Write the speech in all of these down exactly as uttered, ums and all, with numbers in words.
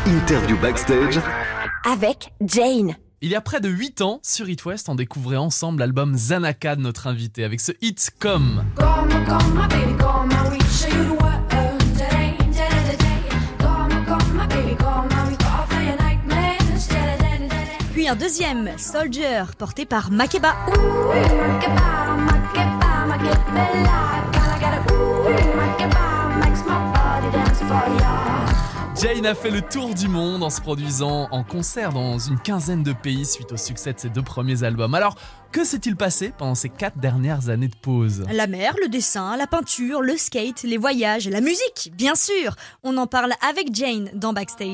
Interview backstage avec Jane. Il y a près de huit ans, sur It West, on découvrait ensemble l'album Zanaka de notre invité, avec ce hit Comme. Puis un deuxième, Soldier, porté par Makeba. Jane a fait le tour du monde en se produisant en concert dans une quinzaine de pays suite au succès de ses deux premiers albums. Alors, que s'est-il passé pendant ces quatre dernières années de pause ? La mer, le dessin, la peinture, le skate, les voyages, la musique, bien sûr. On en parle avec Jane dans Backstage.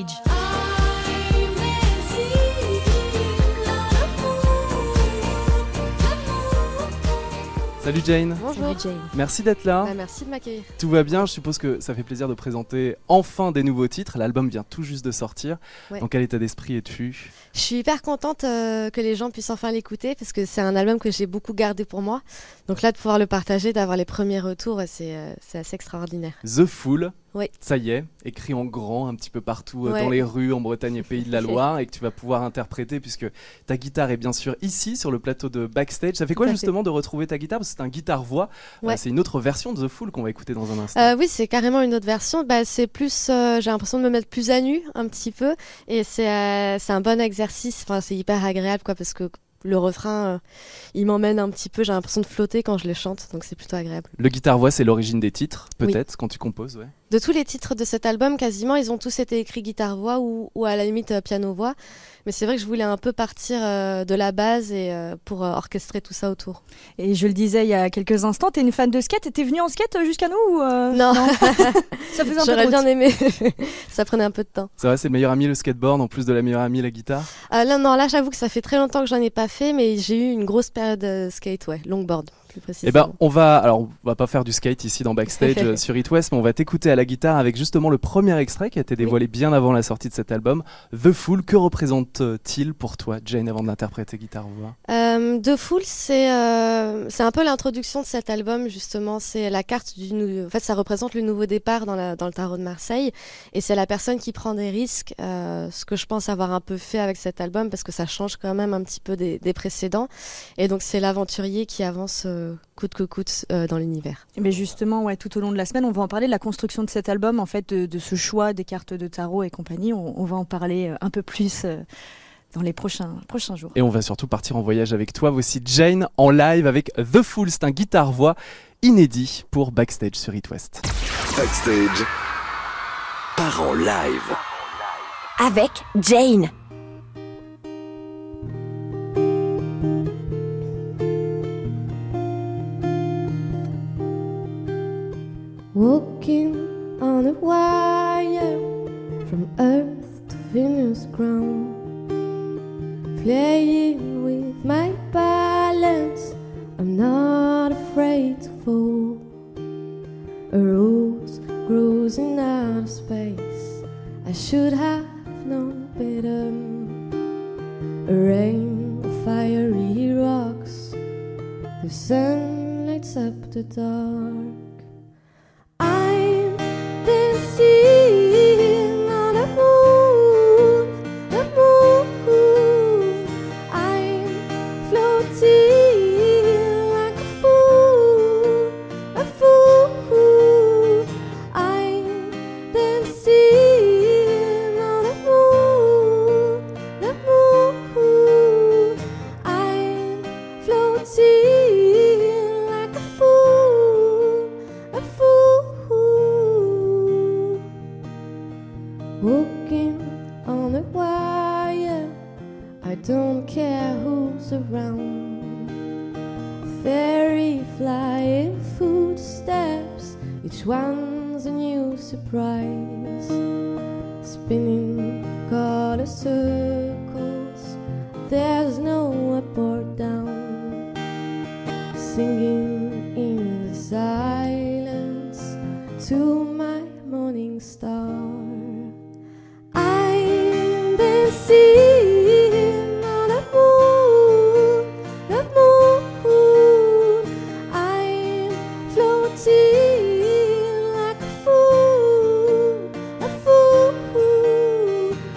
Salut Jane. Bonjour. Salut Jane. Merci d'être là. Bah, merci de m'accueillir. Tout va bien, je suppose que ça fait plaisir de présenter enfin des nouveaux titres. L'album vient tout juste de sortir. Ouais. Dans quel état d'esprit es-tu ? Je suis hyper contente euh, que les gens puissent enfin l'écouter parce que c'est un album que j'ai beaucoup gardé pour moi. Donc là, de pouvoir le partager, d'avoir les premiers retours, c'est, euh, c'est assez extraordinaire. The Fool, Oui. ça y est, écrit en grand un petit peu partout euh, Ouais. dans les rues en Bretagne et Pays de la Loire et que tu vas pouvoir interpréter puisque ta guitare est bien sûr ici sur le plateau de Backstage. Ça fait quoi Tout à justement de retrouver ta guitare ? Parce que c'est un guitare-voix. Ouais. Euh, c'est une autre version de The Fool qu'on va écouter dans un instant. Euh, oui, c'est carrément une autre version. Bah, c'est plus, euh, j'ai l'impression de me mettre plus à nu un petit peu, et c'est, euh, c'est un bon exercice. Enfin, c'est hyper agréable, quoi, parce que le refrain, euh, il m'emmène un petit peu. J'ai l'impression de flotter quand je le chante, donc c'est plutôt agréable. Le guitare-voix, c'est l'origine des titres, Oui. peut-être, quand tu composes, ouais. De tous les titres de cet album, quasiment, ils ont tous été écrits guitare-voix ou, ou à la limite euh, piano-voix. Mais c'est vrai que je voulais un peu partir euh, de la base et euh, pour euh, orchestrer tout ça autour. Et je le disais il y a quelques instants, t'es une fan de skate. T'es venue en skate jusqu'à nous ou euh... Non, Ça faisait un peu de j'aurais route. bien aimé. Ça prenait un peu de temps. C'est vrai, c'est le meilleur ami le skateboard en plus de la meilleure amie la guitare. Euh, là, non, là, j'avoue que ça fait très longtemps que j'en ai pas fait, mais j'ai eu une grosse période de skate, ouais, longboard, plus précisément. Eh ben, on va, alors, on va pas faire du skate ici dans Backstage euh, sur It West, mais on va t'écouter à la guitare avec justement le premier extrait qui a été dévoilé bien avant la sortie de cet album, The Fool. Que représente-t-il pour toi, Jane, avant de l'interpréter guitare-voix ? Euh, The Fool, c'est euh, c'est un peu l'introduction de cet album, justement. C'est la carte du nou- En fait, ça représente le nouveau départ dans, la, dans le tarot de Marseille. Et c'est la personne qui prend des risques, euh, ce que je pense avoir un peu fait avec cet album, parce que ça change quand même un petit peu des, des précédents. Et donc, c'est l'aventurier qui avance euh, coûte que coûte euh, dans l'univers. Mais justement, ouais, tout au long de la semaine, on va en parler de la construction de cet album, en fait, de, de ce choix des cartes de tarot et compagnie. On, on va en parler un peu plus euh, dans les prochains, prochains jours. Et on va surtout partir en voyage avec toi. Voici Jane en live avec The Fool. C'est un guitare-voix inédit pour Backstage sur It West. Backstage part en live. Avec Jane. Walking on a wire from Earth to Venus ground, playing with my balance, I'm not afraid to fall. A rose grows in outer space, I should have known better. A rain of fiery rocks, the sun lights up the dark. I'm dancing on the moon, the moon. I'm floating like a fool, a fool. I'm dancing on the moon, the moon. I'm floating like a fool, a fool. Walking on a wire, I don't care who's around. Fairy flying footsteps, each one's a new surprise. Spinning color circles, there's no up or down. Singing in the silence to my morning star. I'm dancing on the moon, the moon. I'm floating like a fool, a fool.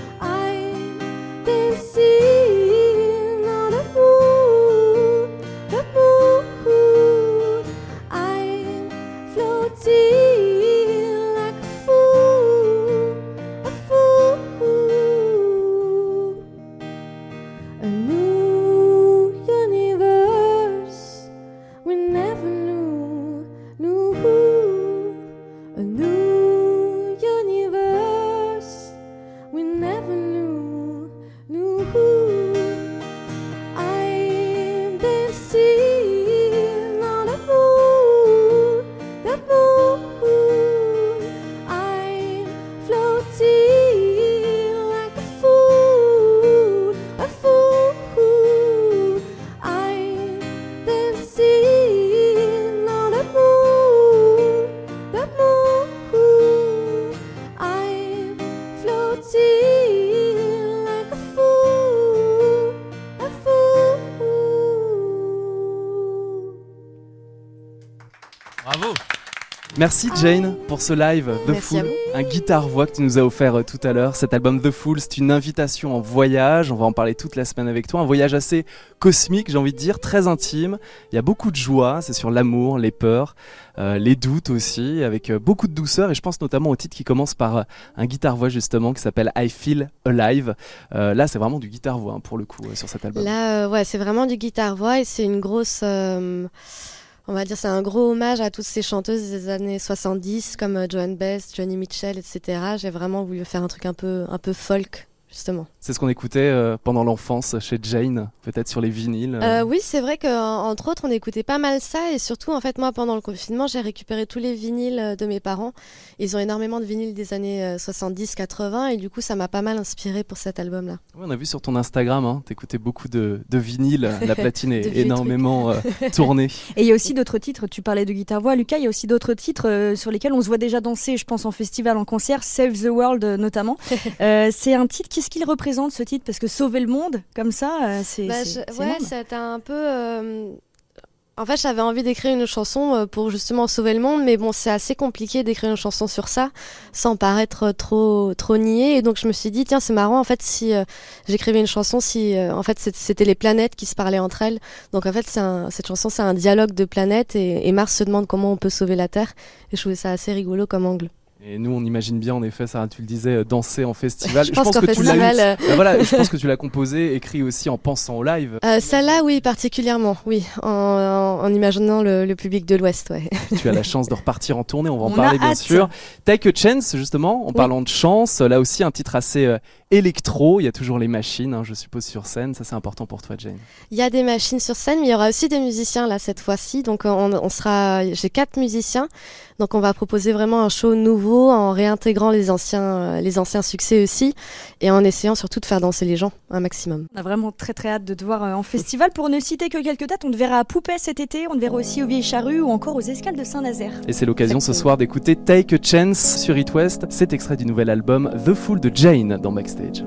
Merci Jane pour ce live The Merci à Fool, vous. un guitare-voix que tu nous as offert euh, tout à l'heure. Cet album The Fool, c'est une invitation en voyage, on va en parler toute la semaine avec toi, un voyage assez cosmique, j'ai envie de dire, très intime. Il y a beaucoup de joie, c'est sur l'amour, les peurs, euh, les doutes aussi, avec euh, beaucoup de douceur, et je pense notamment au titre qui commence par euh, un guitare-voix justement qui s'appelle I Feel Alive. Euh, là c'est vraiment du guitare-voix hein, pour le coup euh, sur cet album. Là, euh, ouais, c'est vraiment du guitare-voix et c'est une grosse... euh, On va dire c'est un gros hommage à toutes ces chanteuses des années soixante-dix comme euh, Joan Beth, Joni Mitchell, et cetera. J'ai vraiment voulu faire un truc un peu, un peu folk, justement. C'est ce qu'on écoutait euh, pendant l'enfance chez Jane, peut-être sur les vinyles. Euh, oui, c'est vrai qu'entre autres, on écoutait pas mal ça. Et surtout, en fait, moi, pendant le confinement, j'ai récupéré tous les vinyles de mes parents. Ils ont énormément de vinyles des années soixante-dix quatre-vingts. Et du coup, ça m'a pas mal inspiré pour cet album-là. Ouais, on a vu sur ton Instagram, hein, t'écoutais beaucoup de, de vinyles. La platine est De vieux énormément euh, tournée. Et il y a aussi d'autres titres, tu parlais de guitare-voix, Lucas, il y a aussi d'autres titres euh, sur lesquels on se voit déjà danser, je pense en festival, en concert, Save the World euh, notamment. euh, c'est un titre, qu'est-ce qu'il représente ce titre? Parce que sauver le monde, comme ça, euh, c'est Bah, c'est- je- c'est ouais, énorme. c'était un peu. euh, En fait, j'avais envie d'écrire une chanson euh, pour justement sauver le monde, mais bon, c'est assez compliqué d'écrire une chanson sur ça sans paraître trop trop niais. Et donc, je me suis dit, tiens, c'est marrant. En fait, si euh, j'écrivais une chanson, si euh, en fait c'est- c'était les planètes qui se parlaient entre elles. Donc, en fait, c'est un- cette chanson, c'est un dialogue de planètes et, et Mars se demande comment on peut sauver la Terre. Et je trouvais ça assez rigolo comme angle. Et nous, on imagine bien, en effet, Sarah, tu le disais, euh, danser en festival. Je pense qu'en que tu l'as eu- festival, euh, Bah voilà, je pense que tu l'as composé, écrit aussi en pensant au live. Euh, celle-là, oui, particulièrement, oui, en, en, en imaginant le, le public de l'Ouest, ouais. Tu as la chance de repartir en tournée, on va en On parler a bien hâte. sûr. Take a Chance, justement, en Oui. parlant de chance, là aussi un titre assez euh, électro. Il y a toujours les machines, hein, je suppose, sur scène. Ça, c'est important pour toi, Jane. Il y a des machines sur scène, mais il y aura aussi des musiciens là cette fois-ci. Donc on, on sera, j'ai quatre musiciens. Donc on va proposer vraiment un show nouveau en réintégrant les anciens, euh, les anciens succès aussi, et en essayant surtout de faire danser les gens un maximum. On a vraiment très très hâte de te voir euh, en festival. Pour ne citer que quelques dates, on te verra à Poupée cet été, on te verra aussi au Vieilles Charrues ou encore aux Escales de Saint-Nazaire. Et c'est l'occasion ce Exactement. soir d'écouter Take a Chance sur It West. C'est extrait du nouvel album The Fool de Jane dans Backstage.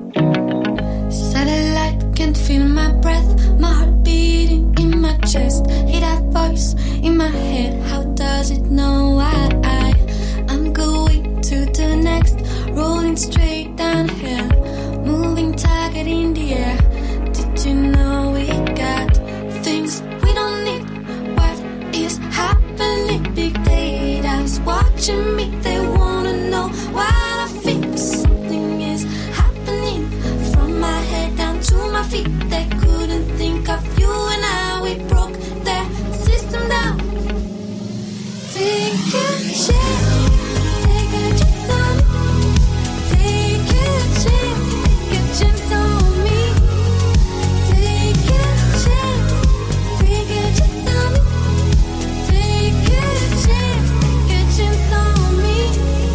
Satellite can feel my breath, my heart beating in my chest. Hear that voice in my head, how does it know I, I I'm going to the next, rolling straight downhill, moving target in the air. Did you know we got things we don't need? What is happening? Big data's watching me, they wanna know why I feel something is happening. From my head down to my feet, they couldn't think of you and I. We broke their system down. Take a chance, take a chance on me. Take a chance, take a chance on me. Take a chance, take a chance on me. Take a chance, take a chance on me.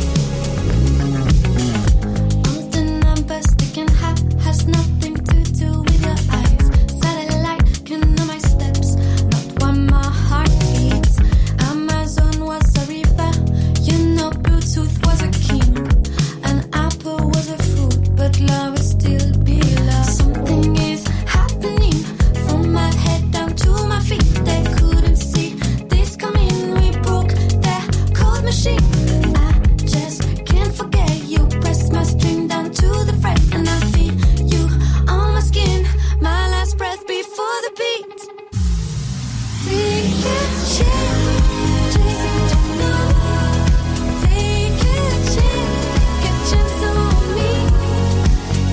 All the numbers they can have has nothing to do with your eyes. Satellite can know my steps, not why my heart beats. Amazon was a river, you know Bluetooth was a king, and Apple was a fruit, but love will still be love. Something is happening from my head down to my feet. They couldn't see this coming. We broke their code machine. I just can't forget you. Press my string down to the fret, and I feel you on my skin. My last breath before the beat. Take a chance, take a chance on me. Take a chance, take a chance on me.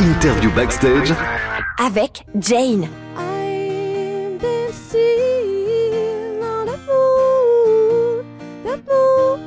Interview backstage avec Jane. I'm been seeing on the moon, the moon.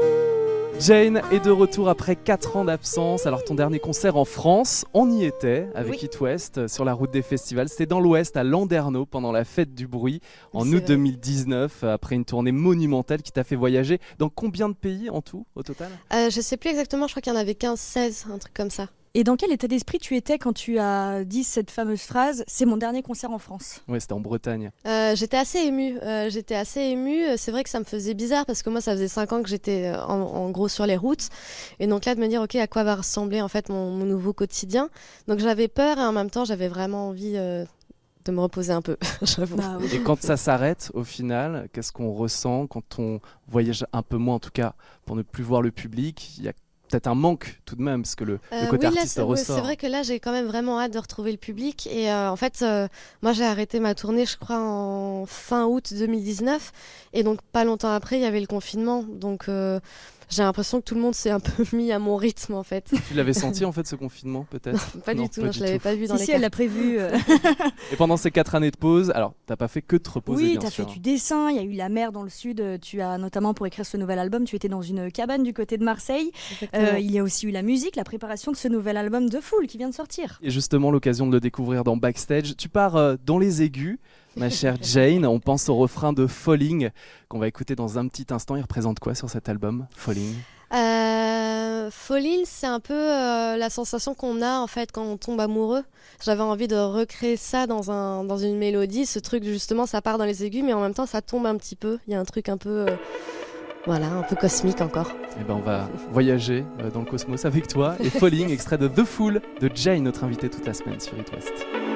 Jane est de retour après quatre ans d'absence. Alors ton dernier concert en France, on y était avec Oui. It West sur la route des festivals. C'était dans l'Ouest à Landerneau pendant la fête du bruit en C'est août vrai. deux mille dix-neuf, après une tournée monumentale qui t'a fait voyager dans combien de pays en tout au total? Euh, je sais plus exactement, je crois qu'il y en avait quinze, seize, un truc comme ça. Et dans quel état d'esprit tu étais quand tu as dit cette fameuse phrase « C'est mon dernier concert en France Ouais, c'était en Bretagne. Euh, j'étais assez émue, euh, j'étais assez émue. C'est vrai que ça me faisait bizarre parce que moi, ça faisait cinq ans que j'étais euh, en, en gros sur les routes. Et donc là, de me dire, ok, à quoi va ressembler en fait mon, mon nouveau quotidien. Donc j'avais peur et en même temps, j'avais vraiment envie euh, de me reposer un peu, j'avoue. » Bah oui. Et quand ça s'arrête au final, qu'est-ce qu'on ressent quand on voyage un peu moins en tout cas pour ne plus voir le public? Il y a peut-être un manque tout de même parce que le, Euh, le côté oui, là, artiste c'est, ouais, ressort. c'est vrai que là, j'ai quand même vraiment hâte de retrouver le public. Et euh, en fait, euh, moi, j'ai arrêté ma tournée, je crois, en fin août deux mille dix-neuf. Et donc, pas longtemps après, il y avait le confinement. Donc, euh, j'ai l'impression que tout le monde s'est un peu mis à mon rythme, en fait. Tu l'avais senti en fait ce confinement peut-être? Pas Non, du tout, pas non, du je l'avais tout. pas vu dans Si, les si, elle l'a cartes. prévu. euh. Et pendant ces quatre années de pause, alors t'as pas fait que de te reposer Oui, bien tu as sûr. fait du dessin, il y a eu la mer dans le sud. euh, Tu as notamment, pour écrire ce nouvel album, tu étais dans une cabane du côté de Marseille. Exactement. Euh, il y a aussi eu la musique, la préparation de ce nouvel album de Fool qui vient de sortir. Et justement l'occasion de le découvrir dans Backstage. Tu pars euh, dans les aigus, ma chère Jane. On pense au refrain de Falling qu'on va écouter dans un petit instant. Il représente quoi sur cet album, Falling? Euh, Falling, c'est un peu euh, la sensation qu'on a en fait quand on tombe amoureux. J'avais envie de recréer ça dans, un, dans une mélodie. Ce truc, justement, ça part dans les aigus, mais en même temps, ça tombe un petit peu. Il y a un truc un peu, euh, voilà, un peu cosmique encore. Eh ben on va voyager euh, dans le cosmos avec toi. Et Falling, extrait de The Fool de Jane, notre invité toute la semaine sur It West.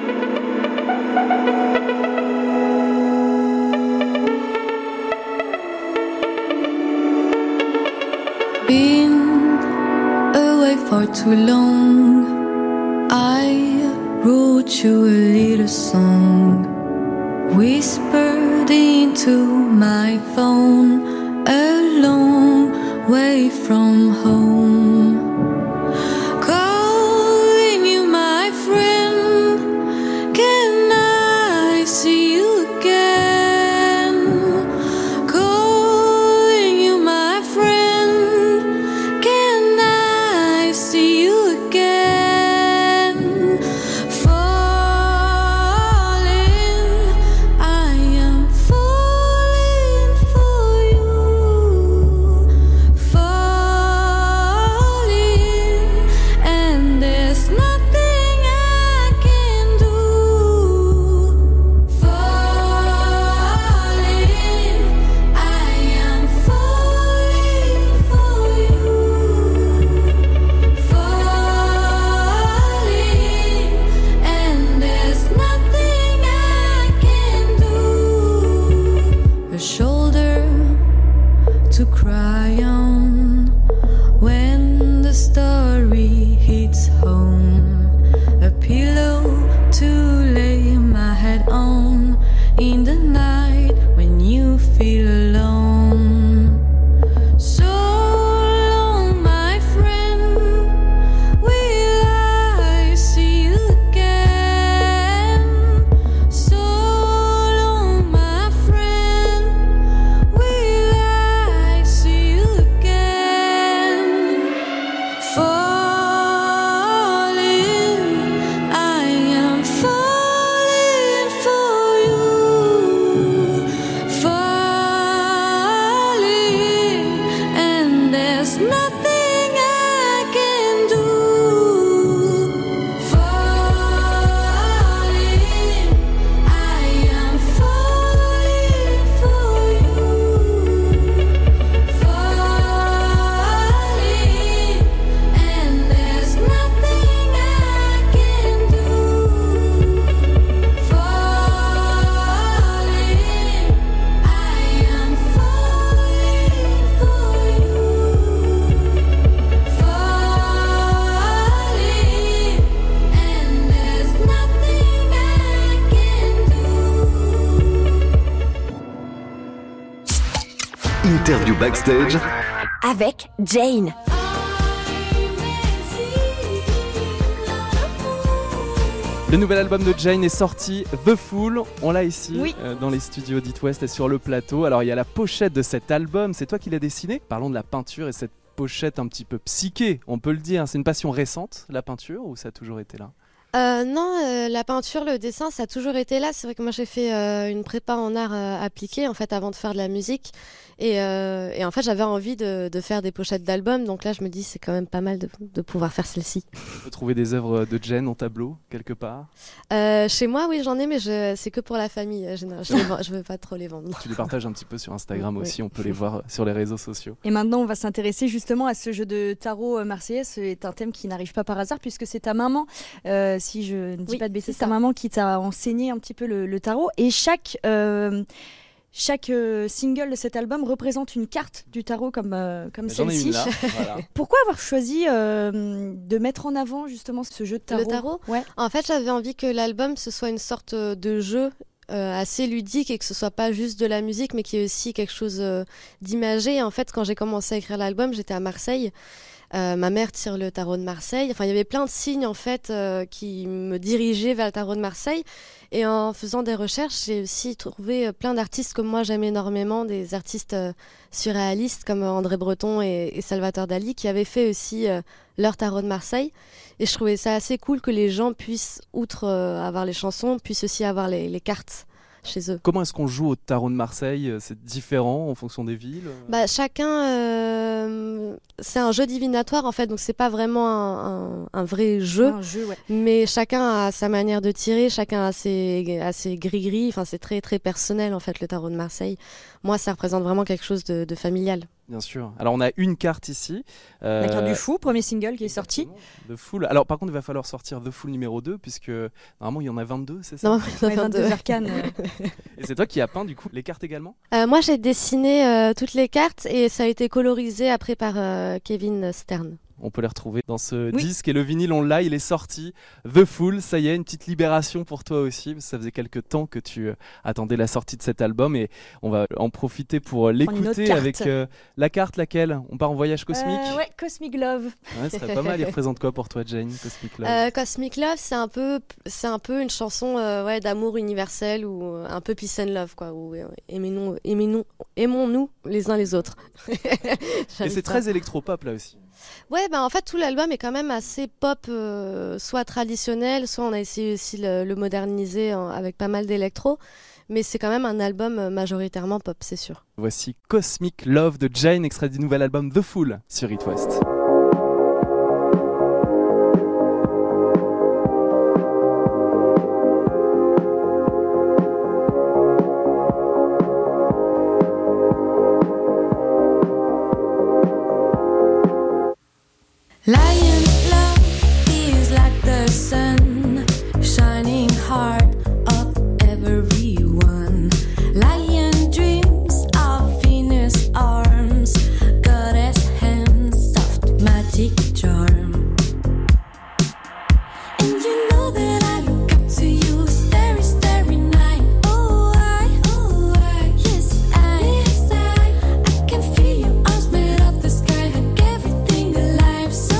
Been away for too long. I wrote you a little song, whispered into my phone, a long way from home. Calling you my friend, can I see you again? Calling you my friend, can I see you again? Falling, I am falling for you. Falling, and there's nothing I can do. Falling, I am falling for you. Falling, and there's nothing I can do. A shoulder to cry on when the story hits home, a pillow to lay my head on in the night when you feel alone. So long, my friend, will I see you again? So long, my friend, will I see you again? Falling, I am falling for you. Falling, and there's nothing I can do. Falling, I am falling for you. Falling, and there's nothing I can do. Falling, I am falling for you. Falling, and there's nothing I can do. Interview backstage Avec Jane. Le nouvel album de Jane est sorti, The Fool. On l'a ici, oui. euh, dans les studios d'It West et sur le plateau. Alors il y a la pochette de cet album, c'est toi qui l'as dessiné. Parlons de la peinture et cette pochette un petit peu psyché, on peut le dire. C'est une passion récente, la peinture, ou ça a toujours été là ? Euh, non, euh, la peinture, le dessin, ça a toujours été là. C'est vrai que moi, j'ai fait euh, une prépa en art euh, appliqué, en fait, avant de faire de la musique. Et, euh, et en fait, j'avais envie de, de faire des pochettes d'albums. Donc là, je me dis, c'est quand même pas mal de, de pouvoir faire celle-ci. On peut trouver des œuvres de Jane en tableau, quelque part ? euh, Chez moi, oui, j'en ai, mais je, c'est que pour la famille. Je ne veux pas trop les vendre. Tu les partages un petit peu sur Instagram oui. aussi, on peut les voir sur les réseaux sociaux. Et maintenant, on va s'intéresser justement à ce jeu de tarot marseillais. C'est un thème qui n'arrive pas par hasard, puisque c'est ta maman, euh, si je ne dis oui, pas de bêtises, ta maman qui t'a enseigné un petit peu le, le tarot. Et chaque... Euh, Chaque euh, single de cet album représente une carte du tarot comme, euh, comme J'en ai celle-ci. une là, voilà. Pourquoi avoir choisi euh, de mettre en avant justement ce jeu de tarot ? Le tarot ? Ouais. En fait, j'avais envie que l'album, ce soit une sorte de jeu euh, assez ludique et que ce soit pas juste de la musique, mais qu'il y ait aussi quelque chose euh, d'imagé. Et en fait, quand j'ai commencé à écrire l'album, j'étais à Marseille. Euh, ma mère tire le tarot de Marseille. Enfin, il y avait plein de signes en fait euh, qui me dirigeaient vers le tarot de Marseille. Et en faisant des recherches, j'ai aussi trouvé plein d'artistes comme moi, j'aime énormément, des artistes euh, surréalistes comme André Breton et, et Salvatore Dali qui avaient fait aussi euh, leur tarot de Marseille. Et je trouvais ça assez cool que les gens puissent, outre euh, avoir les chansons, puissent aussi avoir les, les cartes chez eux. Comment est-ce qu'on joue au tarot de Marseille ? C'est différent en fonction des villes ? Bah, chacun, euh, c'est un jeu divinatoire en fait, donc c'est pas vraiment un, un, un vrai jeu, un jeu ouais. mais chacun a sa manière de tirer, chacun a ses, a ses gris-gris, enfin c'est très très personnel en fait le tarot de Marseille. Moi ça représente vraiment quelque chose de, de familial. Bien sûr. Alors on a une carte ici. Euh, la carte du fou, premier single qui est sorti. The Fool. Alors par contre il va falloir sortir The Fool numéro deux puisque normalement il y en a vingt-deux, c'est ça ? Non, il y en a vingt-deux vingt-deux arcanes. Et c'est toi qui as peint du coup les cartes également ? euh, Moi j'ai dessiné euh, toutes les cartes et ça a été colorisé après par euh, Kevin Stern. On peut les retrouver dans ce oui. disque et le vinyle on l'a, il est sorti. The Fool, ça y est, une petite libération pour toi aussi. Parce que ça faisait quelques temps que tu euh, attendais la sortie de cet album et on va en profiter pour euh, l'écouter avec euh, la carte laquelle ? On part en voyage cosmique ? euh, Ouais, Cosmic Love. Ouais, ce serait pas mal. Il représente quoi pour toi, Jane, Cosmic Love ? euh, Cosmic Love, c'est un peu, c'est un peu une chanson euh, ouais, d'amour universel ou euh, un peu peace and love quoi. Où, euh, aimez-nous, aimez-nous, aimons-nous les uns les autres. Et c'est très électropop là aussi. Ouais, ben en fait tout l'album est quand même assez pop, euh, soit traditionnel, soit on a essayé aussi le, le moderniser en, avec pas mal d'électro, mais c'est quand même un album majoritairement pop, c'est sûr. Voici Cosmic Love de Jane, extrait du nouvel album The Fool sur It West. Lion love is like the sun, shining heart of everyone. Lion dreams of Venus arms, goddess hands, soft magic charm. And you know that I look up to you, starry, starry night. Oh I, oh I, yes I, yes I, I can feel your arms made of the sky, hug everything alive. So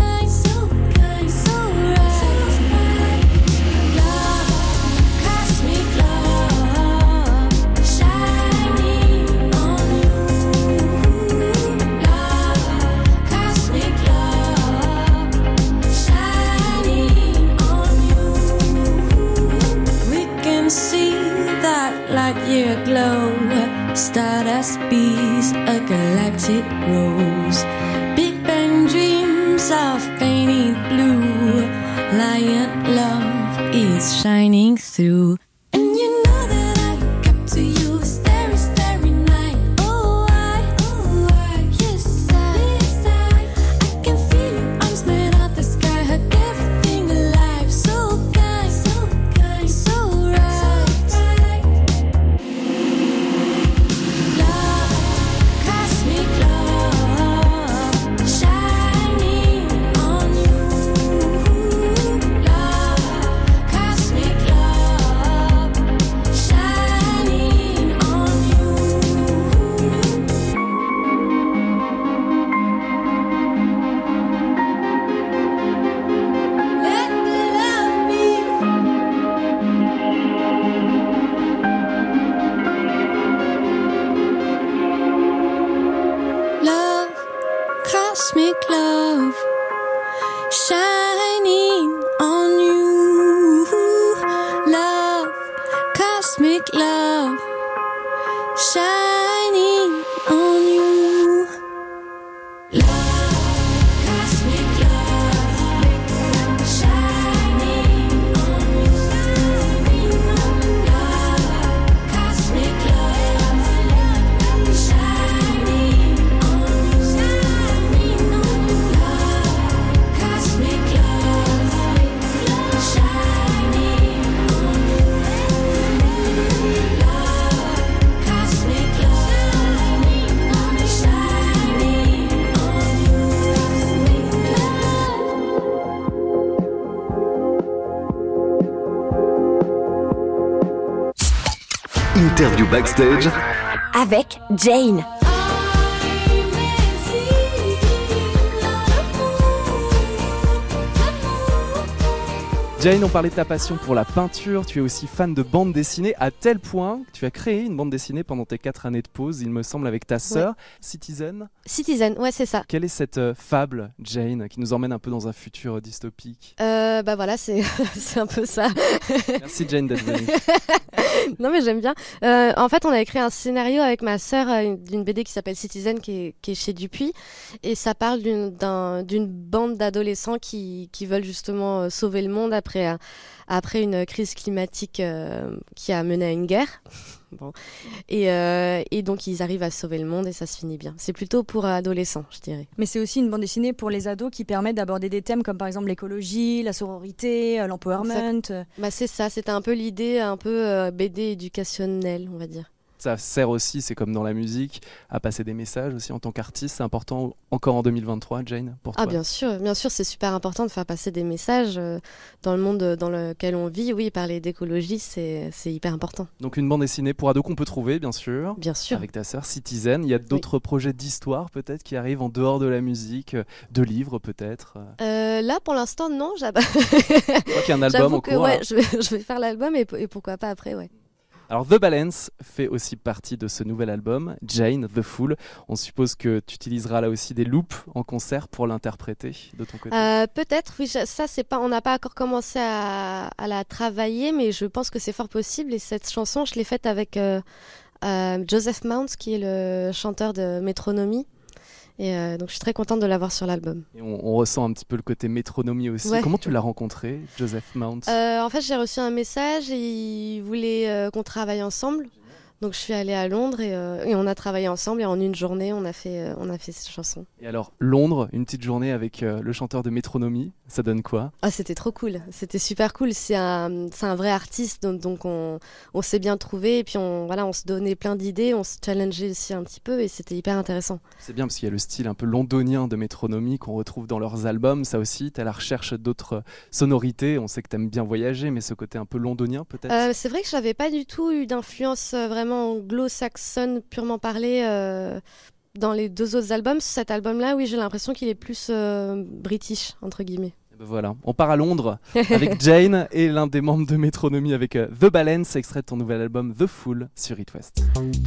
year glow, stardust bees, a galactic rose, Big Bang dreams of painted blue, lion love is shining through. And you know that I look up to you, starry, starry night. Oh I, oh I, yes I, yes I, I can feel your arms made of the sky, hug everything alive. So kind, so kind, so right. Love, cosmic love, love shining on you. Love, cosmic love shining on you. Love, cosmic love shining on you. Love, cosmic love shining on you. Love, cosmic love shining on you. Love, cosmic love shining Interview backstage avec Jane. Jane, on parlait de ta passion pour la peinture, tu es aussi fan de bande dessinée, à tel point que tu as créé une bande dessinée pendant tes quatre années de pause, il me semble, avec ta sœur, ouais. Citizen. Citizen, ouais, c'est ça. Quelle est cette euh, fable, Jane, qui nous emmène un peu dans un futur euh, dystopique? euh, Bah voilà, c'est, c'est un peu ça. Merci Jane d'être venue. Non mais j'aime bien. Euh, en fait, on a écrit un scénario avec ma sœur euh, d'une B D qui s'appelle Citizen, qui est, qui est chez Dupuis, et ça parle d'une, d'un, d'une bande d'adolescents qui, qui veulent justement euh, sauver le monde après, euh, après une crise climatique euh, qui a mené à une guerre. Bon. Et, euh, et donc ils arrivent à sauver le monde et ça se finit bien. C'est plutôt pour adolescents, je dirais. Mais c'est aussi une bande dessinée pour les ados qui permet d'aborder des thèmes comme par exemple l'écologie, la sororité, l'empowerment. Ça, bah c'est ça, c'était un peu l'idée, un peu euh, B D éducationnelle, on va dire. Ça sert aussi, c'est comme dans la musique, à passer des messages aussi en tant qu'artiste. C'est important encore en deux mille vingt-trois, Jane, pour toi? Ah bien sûr, bien sûr, c'est super important de faire passer des messages euh, dans le monde dans lequel on vit. Oui, parler d'écologie, c'est, c'est hyper important. Donc une bande dessinée pour ados qu'on peut trouver, bien sûr. Bien sûr. Avec ta sœur Citizen. Il y a d'autres oui. projets d'histoire peut-être qui arrivent en dehors de la musique, de livres peut-être. Euh, là, pour l'instant, non. J'ab... Je crois qu'il y a un album J'avoue en que, cours. Ouais, je, vais, je vais faire l'album et, et pourquoi pas après, ouais. Alors The Balance fait aussi partie de ce nouvel album, Jane, The Fool. On suppose que tu utiliseras là aussi des loops en concert pour l'interpréter de ton côté. Euh, peut-être, oui. Ça, c'est pas, on n'a pas encore commencé à, à la travailler, mais je pense que c'est fort possible. Et cette chanson, je l'ai faite avec euh, euh, Joseph Mounts, qui est le chanteur de Métronomie. Et euh, donc je suis très contente de l'avoir sur l'album. Et on, on ressent un petit peu le côté métronomie aussi. Ouais. Comment tu l'as rencontré, Joseph Mounts? euh, En fait, j'ai reçu un message et il voulait euh, qu'on travaille ensemble. Donc je suis allée à Londres et, euh, et on a travaillé ensemble et en une journée, on a fait, euh, on a fait cette chanson. Et alors, Londres, une petite journée avec euh, le chanteur de Métronomie, ça donne quoi? Ah, c'était trop cool, c'était super cool. C'est un, c'est un vrai artiste, donc, donc on, on s'est bien trouvé et puis on, voilà, on se donnait plein d'idées, on se challengeait aussi un petit peu et c'était hyper intéressant. C'est bien parce qu'il y a le style un peu londonien de Métronomie qu'on retrouve dans leurs albums, ça aussi, tu es à la recherche d'autres sonorités. On sait que tu aimes bien voyager, mais ce côté un peu londonien peut-être? euh, C'est vrai que je n'avais pas du tout eu d'influence euh, vraiment anglo-saxonne purement parlé euh, dans les deux autres albums. Cet album-là, oui, j'ai l'impression qu'il est plus euh, british, entre guillemets. Ben voilà, on part à Londres avec Jane et l'un des membres de Métronomie avec euh, The Balance, extrait de ton nouvel album The Fool sur It West.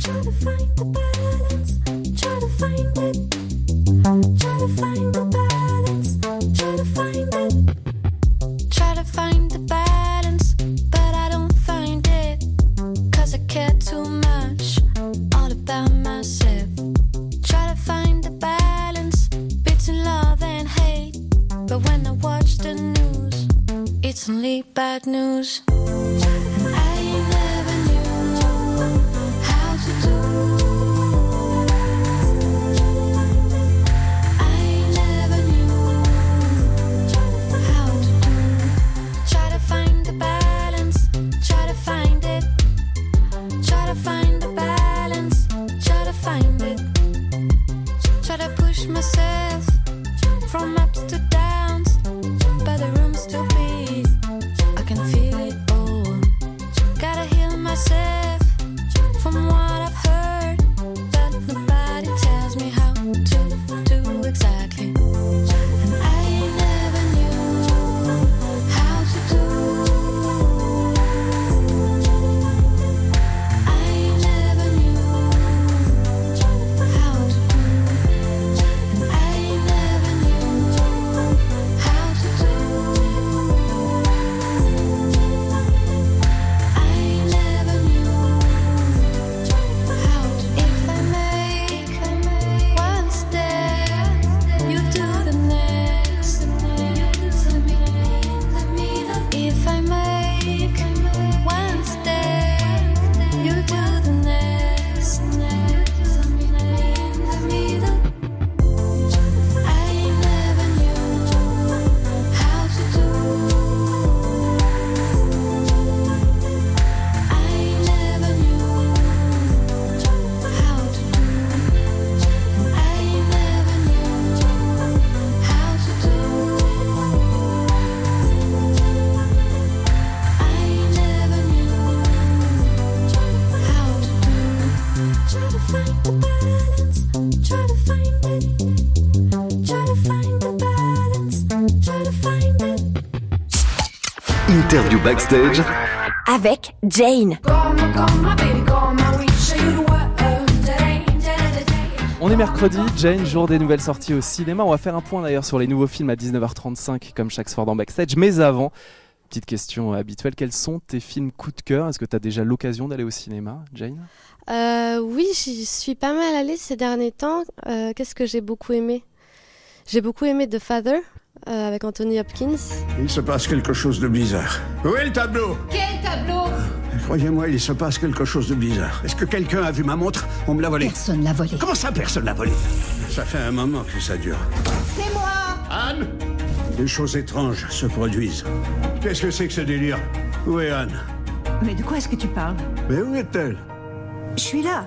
I care too much, all about myself. Try to find the balance between love and hate. But when I watch the news, it's only bad news. I never knew how to do. I never knew how to do. Try to find the balance, try to find it. Try to find the balance, try to find it. Try to push myself from ups to downs, but the room's too big. I can feel it find the balance, try to find it. Try to find the balance, try to find it. Interview backstage avec Jane. On est mercredi, Jane, jour des nouvelles sorties au cinéma. On va faire un point d'ailleurs sur les nouveaux films à dix-neuf heures trente-cinq, comme chaque soir dans Backstage. Mais avant, petite question habituelle, quels sont tes films coup de cœur ? Est-ce que tu as déjà l'occasion d'aller au cinéma, Jane ? Euh, oui, j'y suis pas mal allée ces derniers temps. Euh, qu'est-ce que j'ai beaucoup aimé ? J'ai beaucoup aimé The Father, euh, avec Anthony Hopkins. Il se passe quelque chose de bizarre. Où est le tableau ? Quel tableau ? Croyez-moi, il se passe quelque chose de bizarre. Est-ce que quelqu'un a vu ma montre ? On me l'a volée. Personne l'a volée. Comment ça, personne l'a volée ? Ça fait un moment que ça dure. C'est moi ! Anne ? Des choses étranges se produisent. Qu'est-ce que c'est que ce délire ? Où est Anne ? Mais de quoi est-ce que tu parles ? Mais où est-elle ? Je suis là.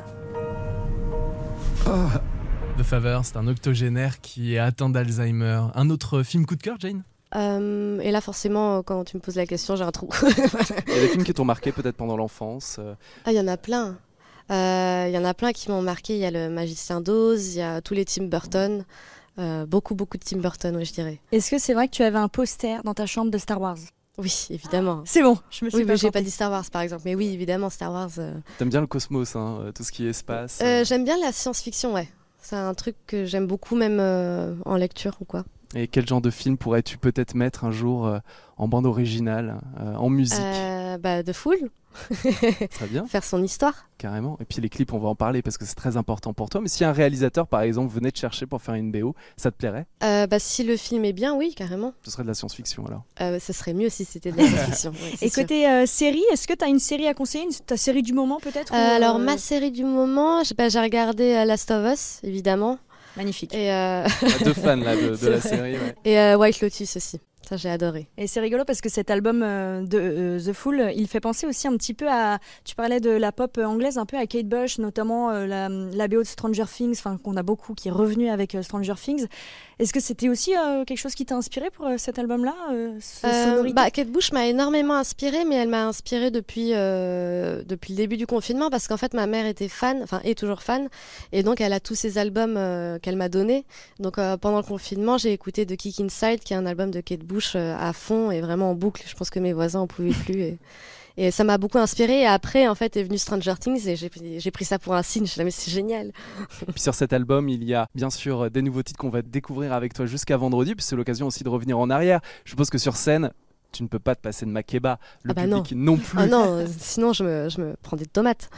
Oh. The Father, c'est un octogénaire qui est atteint d'Alzheimer. Un autre film coup de cœur, Jane ? Euh, et là, forcément, quand tu me poses la question, j'ai un trou. Il y a des films qui t'ont marqué peut-être pendant l'enfance euh... Ah, il y en a plein. Il euh, y en a plein qui m'ont marqué. Il y a Le Magicien d'Oz, il y a tous les Tim Burton. Euh, beaucoup, beaucoup de Tim Burton, oui, je dirais. Est-ce que c'est vrai que tu avais un poster dans ta chambre de Star Wars ? Oui, évidemment. C'est bon, je me suis Oui, pas mais j'ai plantée. pas dit Star Wars, par exemple. Mais oui, évidemment, Star Wars. Euh... T'aimes bien le cosmos, hein, tout ce qui est espace. Euh, j'aime bien la science-fiction, ouais. C'est un truc que j'aime beaucoup, même euh, en lecture ou quoi. Et quel genre de film pourrais-tu peut-être mettre un jour euh, en bande originale, euh, en musique ? euh, bah, The Fool. Très bien. Faire son histoire. Carrément. Et puis les clips, on va en parler parce que c'est très important pour toi. Mais si un réalisateur, par exemple, venait te chercher pour faire une B O, ça te plairait ? euh, bah, Si le film est bien, oui, carrément. Ce serait de la science-fiction alors. Euh, ce serait mieux si c'était de la science-fiction. Ouais, Et sûr. côté euh, série, est-ce que tu as une série à conseiller, une- ta série du moment peut-être Euh, ou, euh, Alors, ma série du moment, j'ai bah, j'ai regardé euh, Last of Us, évidemment. Magnifique. Et, euh... Il y a deux fans là, de, de C'est la vrai. série. Ouais. Et euh, White Lotus aussi. Ça, j'ai adoré. Et c'est rigolo parce que cet album euh, de euh, The Fool, il fait penser aussi un petit peu à. Tu parlais de la pop anglaise, un peu à Kate Bush, notamment euh, la, la B O de Stranger Things, enfin qu'on a beaucoup, qui est revenu avec euh, Stranger Things. Est-ce que c'était aussi euh, quelque chose qui t'a inspiré pour euh, cet album-là euh, ce Euh, sonorité bah, Kate Bush m'a énormément inspirée, mais elle m'a inspirée depuis, euh, depuis le début du confinement parce qu'en fait, ma mère était fan, enfin, est toujours fan, et donc elle a tous ces albums euh, qu'elle m'a donnés. Donc euh, pendant le confinement, j'ai écouté The Kick Inside, qui est un album de Kate Bush euh, à fond et vraiment en boucle. Je pense que mes voisins en pouvaient plus. Et... Et ça m'a beaucoup inspirée. Et après, en fait, est venu Stranger Things et j'ai, j'ai pris ça pour un signe. Je me suis dit, mais c'est génial. Et puis sur cet album, il y a bien sûr des nouveaux titres qu'on va découvrir avec toi jusqu'à vendredi. Puis c'est l'occasion aussi de revenir en arrière. Je suppose que sur scène, tu ne peux pas te passer de Makeba. Le Ah bah public non, plus. Ah non, euh, sinon je me, je me prends des tomates.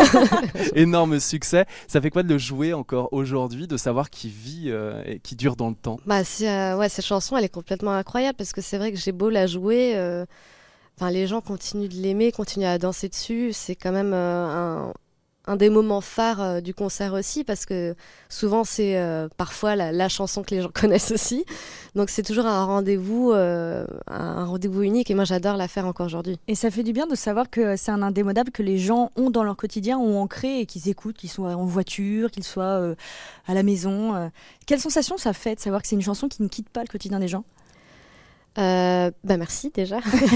Énorme succès. Ça fait quoi de le jouer encore aujourd'hui, de savoir qu'il vit euh, et qu'il dure dans le temps ? Bah, c'est, euh, ouais, cette chanson, elle est complètement incroyable parce que c'est vrai que j'ai beau la jouer. Euh... Enfin, les gens continuent de l'aimer, continuent à danser dessus. C'est quand même euh, un, un des moments phares euh, du concert aussi, parce que souvent c'est euh, parfois la, la chanson que les gens connaissent aussi. Donc c'est toujours un rendez-vous, euh, un rendez-vous unique, et moi j'adore la faire encore aujourd'hui. Et ça fait du bien de savoir que c'est un indémodable que les gens ont dans leur quotidien, ont ancré et qu'ils écoutent, qu'ils soient en voiture, qu'ils soient euh, à la maison. Euh. Quelle sensation ça fait de savoir que c'est une chanson qui ne quitte pas le quotidien des gens ? Euh, bah merci déjà.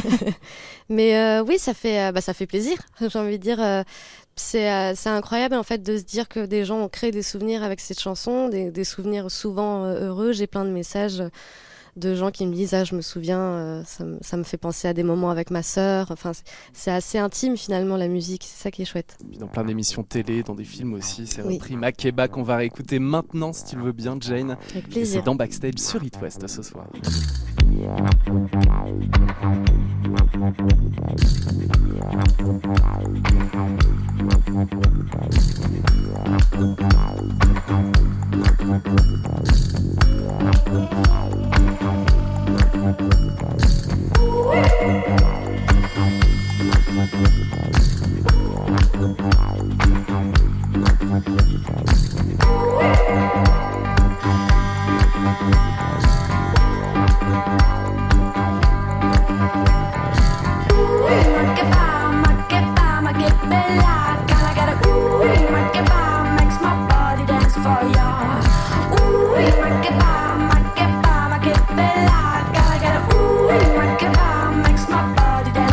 Mais euh, oui, ça fait, euh, bah, ça fait plaisir, j'ai envie de dire. Euh, c'est, euh, c'est incroyable en fait de se dire que des gens ont créé des souvenirs avec cette chanson, des, des souvenirs souvent euh, heureux. J'ai plein de messages de gens qui me disent « Ah, je me souviens, euh, ça, me, ça me fait penser à des moments avec ma sœur. » Enfin, c'est, c'est assez intime finalement la musique, c'est ça qui est chouette. Et puis dans plein d'émissions télé, dans des films aussi, c'est Oui. repris. Makeba qu'on va réécouter maintenant si tu le veux bien, Jane. Avec Et plaisir. c'est dans Backstage sur It West ce soir.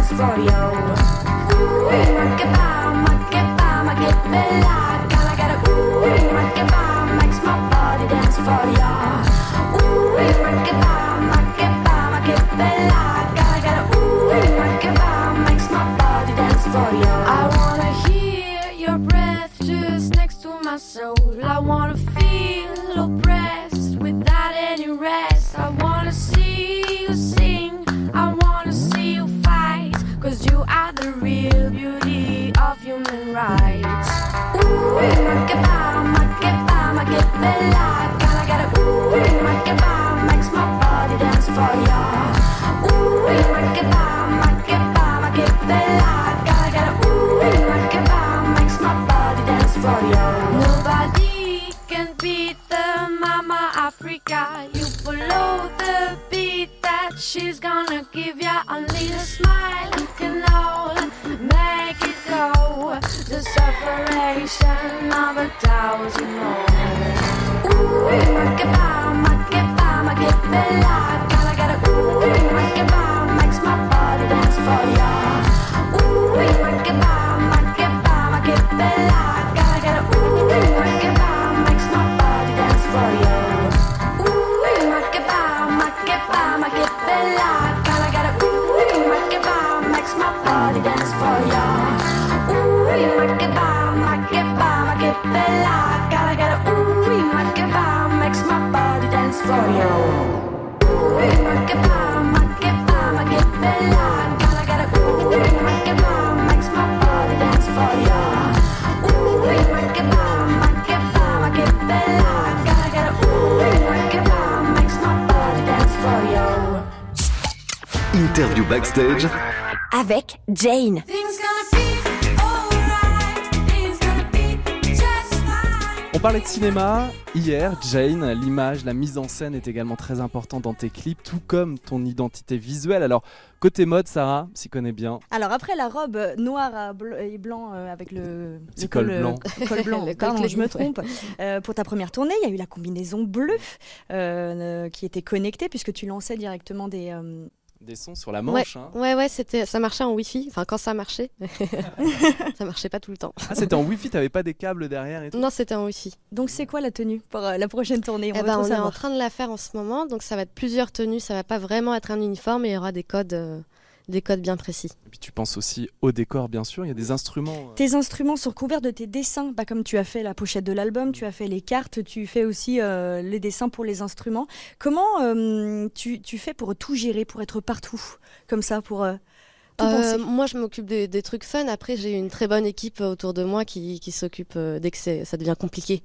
For you. Ooh, rock it, rock it, rock it, rock it, rock it, my soul. I wanna feel oppressed without any rest. I wanna see you sing, I wanna see you fight, cause you are the real beauty of human rights. Ooh, ma che fa, ma che fa, ma che bella. Gotta get a ooh, ma che fa, makes my body dance for ya. Ooh, ma che fa, ma che fa, ma che bella. Gotta get a ooh, ma che fa, makes my body dance for ya. Nobody can beat the Mama Africa. You follow the beat that she's gonna give ya. Only a smile you can hold, make it go. The separation of a thousand more. Ooh, ma che fa, ma che fa, ma che bella. Gotta get a ooh, ma che fa, makes my body dance for ya. Ooh, ma che fa, ma che fa, ma che bella. Gotta get a ooh, ma che fa, makes my body dance for ya. Ooh, ma che fa, ma che fa, ma che bella. Gotta get a ooh, ma che fa, makes my body dance for ya. Ooh, ma che fa, ma che fa, ma che bella. Gotta get a ooh, ma che fa, makes my body dance for ya. Ooh, ma che fa, ma che fa, ma che bella. Gotta get a ooh, ma che fa, makes my body dance for ya. Ooh, ma che fa, ma che fa, ma che bella. Gotta get a ooh, ma che fa, makes my body dance for ya. Interview backstage avec Jane. Things gonna be alright. Things gonna be just fine. On parlait de cinéma hier, Jane, l'image, la mise en scène est également très importante dans tes clips, tout comme ton identité visuelle. Alors, côté mode, Sarah, s'y connaît bien. Alors après la robe noire à bl- et blanc euh, avec le, Petit le col euh, blanc. col blanc, Le col pardon, je me Clément, trompe. Euh, pour ta première tournée, il y a eu la combinaison bleue euh, qui était connectée puisque tu lançais directement des... euh, Des sons sur la manche. Ouais, hein. ouais, ouais, c'était, ça marchait en Wi-Fi. Enfin, quand ça marchait. Ça marchait pas tout le temps. Ah, c'était en Wi-Fi, t'avais pas des câbles derrière et tout. Non, c'était en Wi-Fi. Donc c'est quoi la tenue pour euh, la prochaine tournée? On Eh veut ben, trop on est en savoir. train de la faire en ce moment, donc ça va être plusieurs tenues. Ça va pas vraiment être un uniforme, mais il y aura des codes, euh, des codes bien précis. Et puis tu penses aussi au décor, bien sûr, il y a des instruments. euh, Tes instruments sont recouverts de tes dessins, bah, comme tu as fait la pochette de l'album, tu as fait les cartes, tu fais aussi euh, les dessins pour les instruments. Comment euh, tu, tu fais pour tout gérer, pour être partout, comme ça, pour euh, tout Euh, penser? moi, je m'occupe des, des trucs fun. Après, j'ai une très bonne équipe autour de moi qui, qui s'occupe euh, dès que c'est, ça devient compliqué.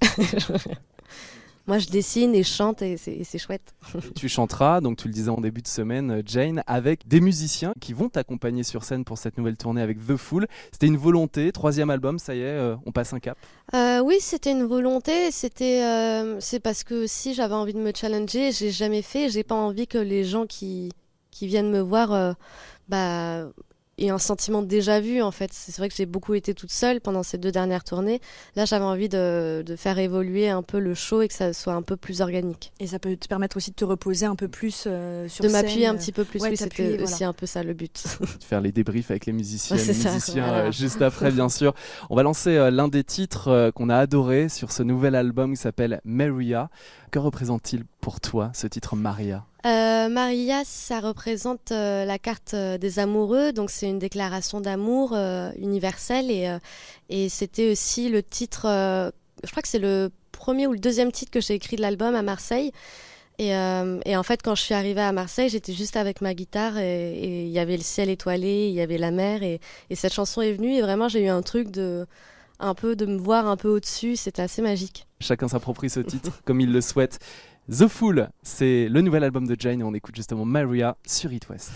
Moi, je dessine et je chante et c'est, et c'est chouette. Tu chanteras, donc tu le disais en début de semaine, Jane, avec des musiciens qui vont t'accompagner sur scène pour cette nouvelle tournée avec The Fool. C'était une volonté, troisième album, ça y est, euh, on passe un cap. Euh, oui, c'était une volonté. C'était, euh, c'est parce que si j'avais envie de me challenger, j'ai jamais fait. J'ai pas envie que les gens qui qui viennent me voir, euh, bah, aient un sentiment de déjà vu. En fait, c'est vrai que j'ai beaucoup été toute seule pendant ces deux dernières tournées. Là, j'avais envie de de faire évoluer un peu le show et que ça soit un peu plus organique. Et ça peut te permettre aussi de te reposer un peu plus euh, sur De scène. m'appuyer un petit peu plus. ouais, Oui, t'appuyer, c'était voilà. aussi un peu ça le but. De faire les débriefs avec les musiciennes, Ouais, c'est les ça, musiciens voilà. euh, juste après, bien sûr. On va lancer euh, l'un des titres euh, qu'on a adoré sur ce nouvel album qui s'appelle Maria. Que représente-t-il pour toi, ce titre Maria? Euh, Maria, ça représente euh, la carte euh, des amoureux, donc c'est une déclaration d'amour euh, universelle et, euh, et c'était aussi le titre, euh, je crois que c'est le premier ou le deuxième titre que j'ai écrit de l'album à Marseille. Et, euh, et en fait, quand je suis arrivée à Marseille, j'étais juste avec ma guitare et il y avait le ciel étoilé, il y avait la mer et, et cette chanson est venue et vraiment j'ai eu un truc de, un peu de me voir un peu au-dessus, c'était assez magique. Chacun s'approprie ce titre comme il le souhaite. The Fool, c'est le nouvel album de Jane et on écoute justement Maria sur It West.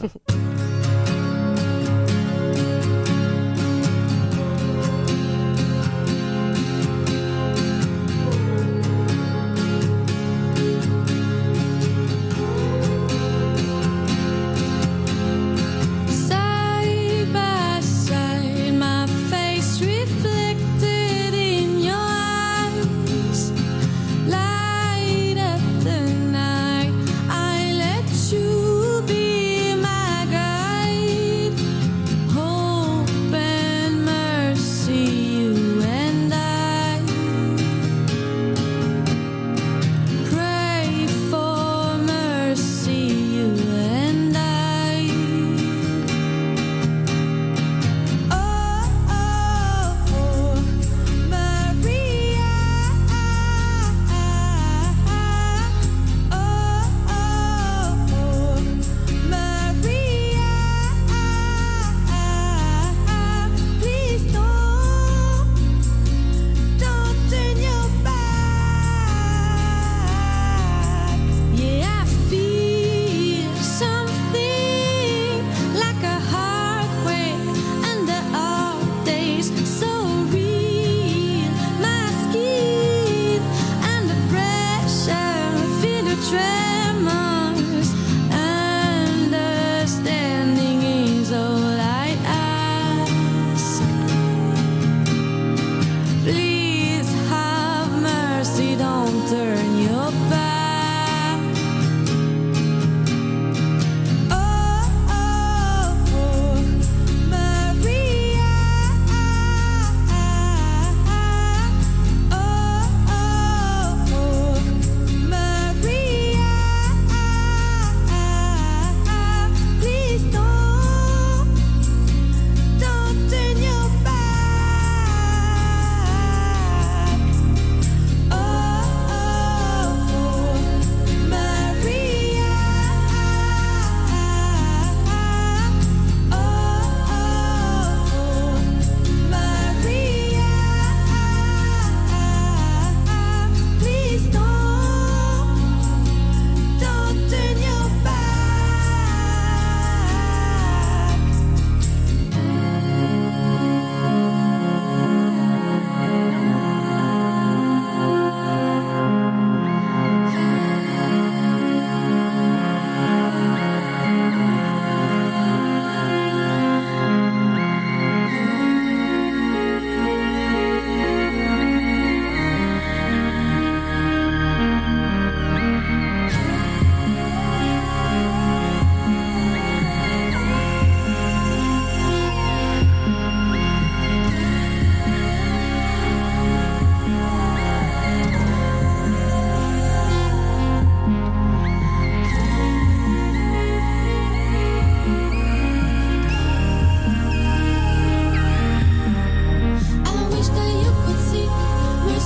Side by side, my face reflected in your eyes. Light up the night. I let you be my guide.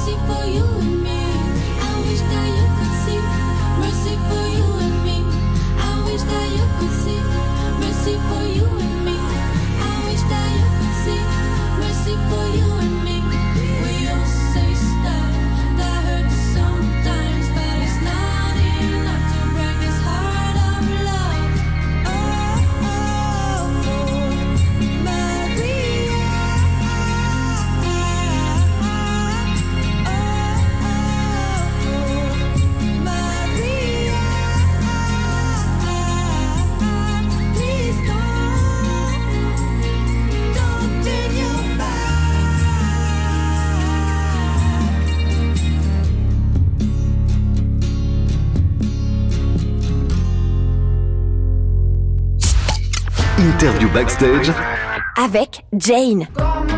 mercy for you and me. I wish that you could see mercy for you and me. I wish that you could see mercy for you and me. I wish that you could see mercy for you and me. We all say stuff that hurts sometimes, but it's not enough to break this heart of love. Oh, oh, oh, Maria. Oh, oh, Maria. Please don't, don't turn your back. Interview backstage Avec Jane.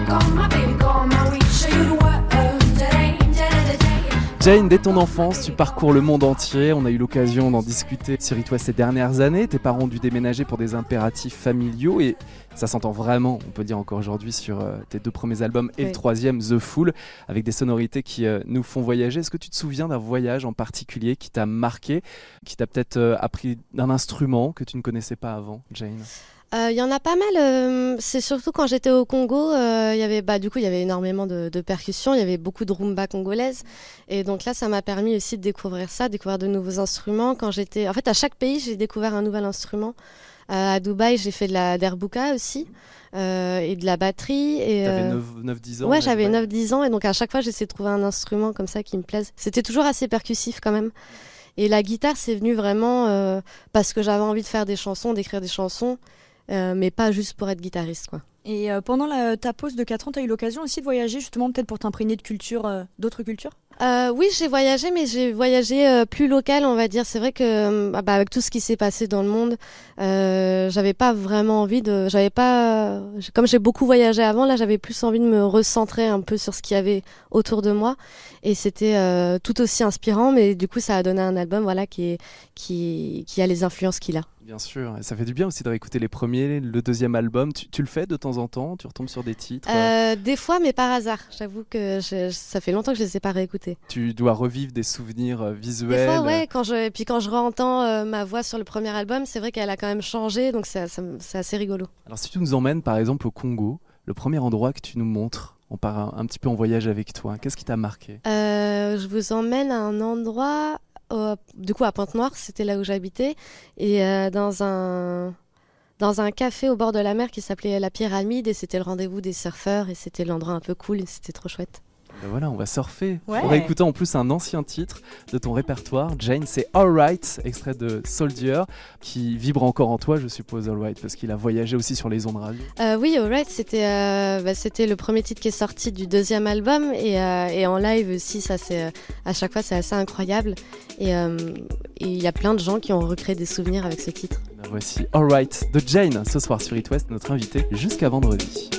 Jane, dès ton enfance, tu parcours le monde entier. On a eu l'occasion d'en discuter sur It West ces dernières années. Tes parents ont dû déménager pour des impératifs familiaux et ça s'entend vraiment, on peut dire encore aujourd'hui, sur euh, tes deux premiers albums et Oui. le troisième, The Fool, avec des sonorités qui euh, nous font voyager. Est-ce que tu te souviens d'un voyage en particulier qui t'a marqué, qui t'a peut-être euh, appris d'un instrument que tu ne connaissais pas avant, Jane ? Il euh, y en a pas mal. Euh, c'est surtout quand j'étais au Congo, euh, y avait, bah, du coup, il y avait énormément de, de percussions, il y avait beaucoup de rumba congolaise. Et donc là, ça m'a permis aussi de découvrir ça, découvrir de nouveaux instruments. Quand j'étais... En fait, à chaque pays, j'ai découvert un nouvel instrument. Euh, à Dubaï, j'ai fait de la derbuka aussi, euh, et de la batterie. Et, T'avais euh, neuf dix ans Ouais, à j'avais Dubaï. neuf dix ans, et donc à chaque fois, j'essayais de trouver un instrument comme ça qui me plaise. C'était toujours assez percussif quand même. Et la guitare, c'est venu vraiment euh, parce que j'avais envie de faire des chansons, d'écrire des chansons. Euh, mais pas juste pour être guitariste, quoi. Et euh, pendant la, ta pause de quatre ans, tu as eu l'occasion aussi de voyager, justement, peut-être pour t'imprégner de culture, euh, d'autres cultures ? Euh, oui, j'ai voyagé, mais j'ai voyagé euh, plus local, on va dire. C'est vrai que, euh, bah, avec tout ce qui s'est passé dans le monde, euh, j'avais pas vraiment envie de, j'avais pas, comme j'ai beaucoup voyagé avant, là, j'avais plus envie de me recentrer un peu sur ce qu'il y avait autour de moi, et c'était euh, tout aussi inspirant. Mais du coup, ça a donné un album, voilà, qui est, qui, qui a les influences qu'il a. Bien sûr, et ça fait du bien aussi de réécouter les premiers, le deuxième album. Tu, tu le fais de temps en temps ? Tu retombes sur des titres ? Euh, des fois, mais par hasard. J'avoue que je, ça fait longtemps que je les ai pas réécoutés. Tu dois revivre des souvenirs euh, visuels. Des fois, ouais, quand je, et puis quand je réentends euh, ma voix sur le premier album, c'est vrai qu'elle a quand même changé, donc c'est, ça, c'est assez rigolo. Alors si tu nous emmènes par exemple au Congo, le premier endroit que tu nous montres, on part un, un petit peu en voyage avec toi, qu'est-ce qui t'a marqué ? Euh, je vous emmène à un endroit, euh, du coup à Pointe-Noire, c'était là où j'habitais, et euh, dans un... dans un café au bord de la mer qui s'appelait La Pyramide, et c'était le rendez-vous des surfeurs, et c'était l'endroit un peu cool, et c'était trop chouette. Ben voilà, on va surfer. Ouais. On va écouter en plus un ancien titre de ton répertoire, Jane, c'est Alright, extrait de Soldier, qui vibre encore en toi, je suppose, Alright, parce qu'il a voyagé aussi sur les ondes radio. Euh, oui, Alright, c'était, euh, bah, c'était le premier titre qui est sorti du deuxième album, et, euh, et en live aussi, ça, c'est, euh, à chaque fois c'est assez incroyable, et euh, il y a plein de gens qui ont recréé des souvenirs avec ce titre. Ben voici Alright de Jane, ce soir sur It West, notre invité jusqu'à vendredi.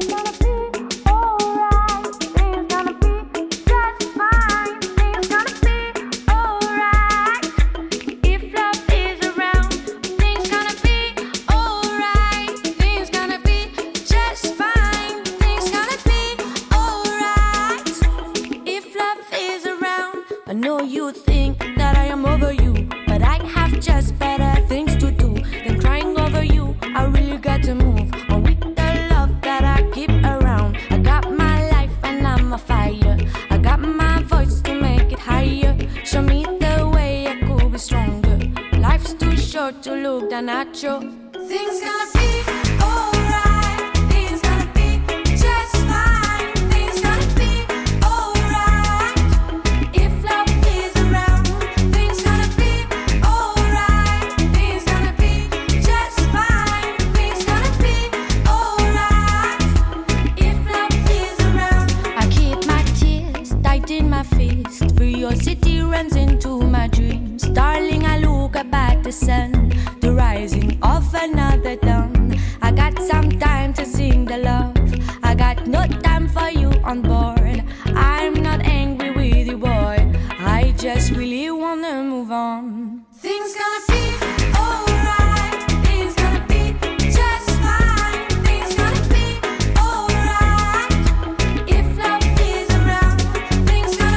You think that I am over you, but I have just better things to do than crying over you. I really got to move on with the love that I keep around. I got my life and I'm a fire. I got my voice to make it higher. Show me the way I could be stronger. Life's too short to look down at you. Things gonna be alright. Things gonna be just fine. Things gonna be alright. If love is around, things gonna be alright. Things gonna be just fine. Things gonna be alright. If love is around, I keep my tears tight in my fist. Curiosity runs into my dreams. Darling, I look up at the sun, the rising of another dawn. I got some time to sing the love. I got no time for you on board. I'm not angry with you, boy. I just really wanna move on. Things gonna be alright. Things gonna be just fine. Things gonna be alright. If love is around, things gonna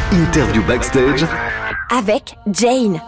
Interview backstage avec Jane.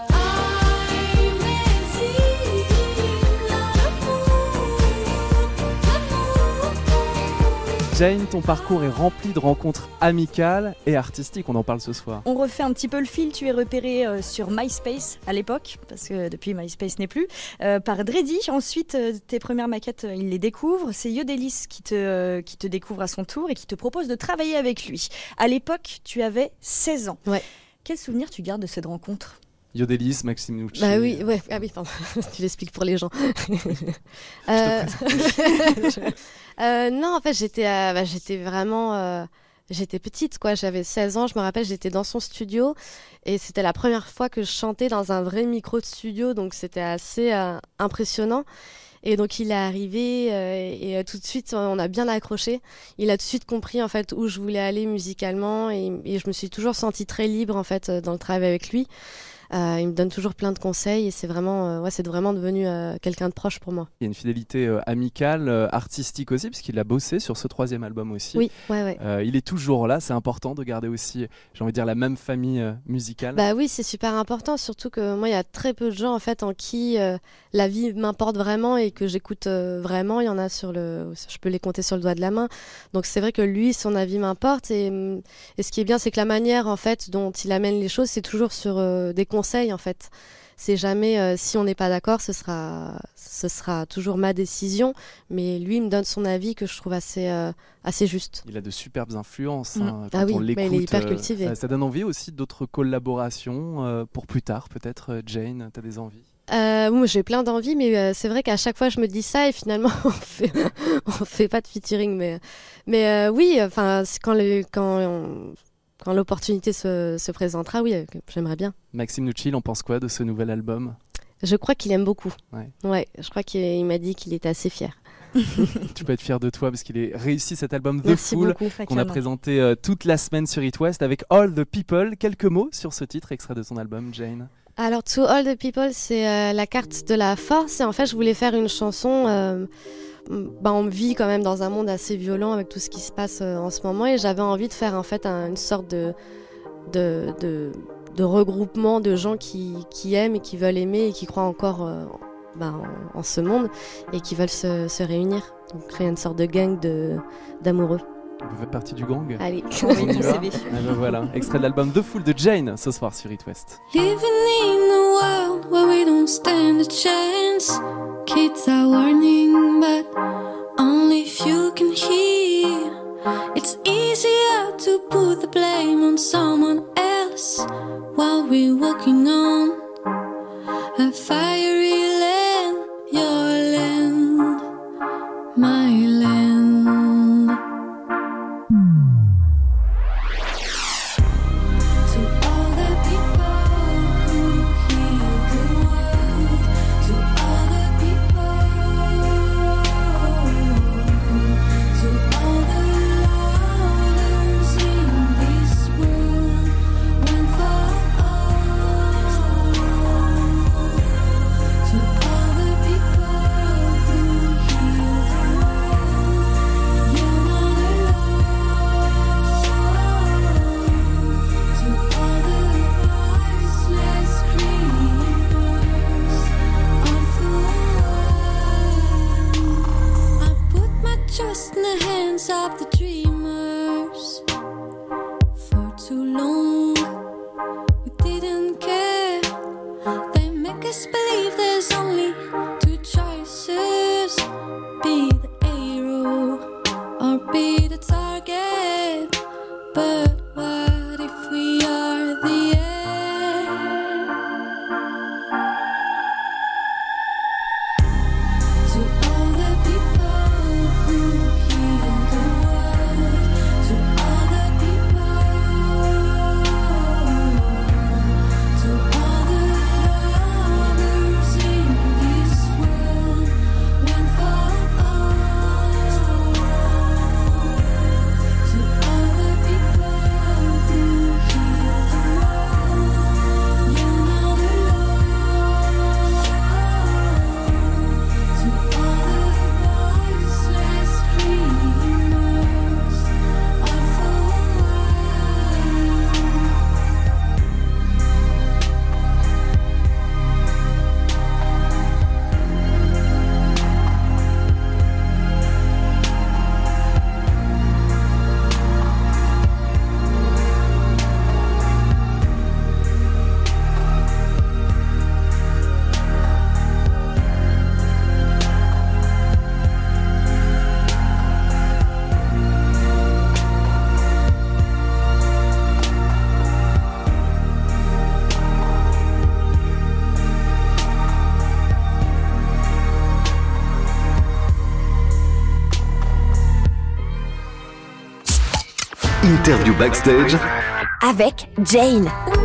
Jane, ton parcours est rempli de rencontres amicales et artistiques, on en parle ce soir. On refait un petit peu le fil, tu es repéré euh, sur MySpace à l'époque, parce que depuis MySpace n'est plus, euh, par Dreddy. Ensuite, euh, tes premières maquettes, euh, il les découvre. C'est Yodelis qui te, euh, qui te découvre à son tour et qui te propose de travailler avec lui. À l'époque, tu avais seize ans. Ouais. Quel souvenir tu gardes de cette rencontre ? Yodelis, Maxime Nucci. Bah oui, ouais. Ah oui, pardon. Tu l'expliques pour les gens. euh... euh, non, en fait, j'étais, euh, bah, j'étais vraiment, euh, j'étais petite, quoi. J'avais seize ans. Je me rappelle, j'étais dans son studio et c'était la première fois que je chantais dans un vrai micro de studio, donc c'était assez euh, impressionnant. Et donc il est arrivé euh, et euh, tout de suite on a bien accroché. Il a tout de suite compris en fait où je voulais aller musicalement et, et je me suis toujours sentie très libre en fait dans le travail avec lui. Euh, il me donne toujours plein de conseils et c'est vraiment, euh, ouais, c'est vraiment devenu euh, quelqu'un de proche pour moi. Il y a une fidélité euh, amicale, euh, artistique aussi, parce qu'il a bossé sur ce troisième album aussi. Oui, ouais, ouais. Euh, il est toujours là, c'est important de garder aussi, j'ai envie de dire, la même famille euh, musicale. Bah oui, c'est super important, surtout que moi, il y a très peu de gens en fait en qui euh, la vie m'importe vraiment et que j'écoute euh, vraiment. Il y en a sur le, je peux les compter sur le doigt de la main. Donc c'est vrai que lui, son avis m'importe et, et ce qui est bien, c'est que la manière en fait dont il amène les choses, c'est toujours sur euh, des conseils en fait. C'est jamais euh, si on n'est pas d'accord, ce sera, ce sera toujours ma décision. Mais lui, il me donne son avis que je trouve assez, euh, assez juste. Il a de superbes influences. Mmh. Hein, quand ah oui, on l'écoute, bah, il est hyper cultivé. Euh, ça donne envie aussi d'autres collaborations euh, pour plus tard, peut-être. euh, Jane, t'as des envies? Euh, moi, j'ai plein d'envies, mais euh, c'est vrai qu'à chaque fois, je me dis ça et finalement, on fait, on fait pas de featuring. Mais, mais euh, oui, enfin, quand le, quand on, Quand l'opportunité se, se présentera, oui, euh, j'aimerais bien. Maxime Nucci, on pense quoi de ce nouvel album? Je crois qu'il aime beaucoup. Ouais. Ouais, je crois qu'il il m'a dit qu'il était assez fier. Tu peux être fier de toi parce qu'il est réussi cet album The Merci Fool beaucoup, qu'on a présenté euh, toute la semaine sur It West avec All the People. Quelques mots sur ce titre extrait de ton album, Jane. Alors, To All the People, c'est euh, la carte de la force. Et en fait, je voulais faire une chanson. Euh, bah, on vit quand même dans un monde assez violent avec tout ce qui se passe euh, en ce moment. Et j'avais envie de faire en fait un, une sorte de, de, de, de regroupement de gens qui, qui aiment et qui veulent aimer et qui croient encore euh, bah, en, en ce monde et qui veulent se, se réunir. Donc, créer une sorte de gang de, d'amoureux. Vous faites partie du gang? Allez, on y va. Ah ben voilà, extrait de l'album The Fool de Jane ce soir sur It West. Living in a world where we don't stand a chance. Kids are warning, but only if you can hear. It's easier to put the blame on someone else while we're walking on a fiery land. Your land, my land. One for all. Interview backstage avec Jane.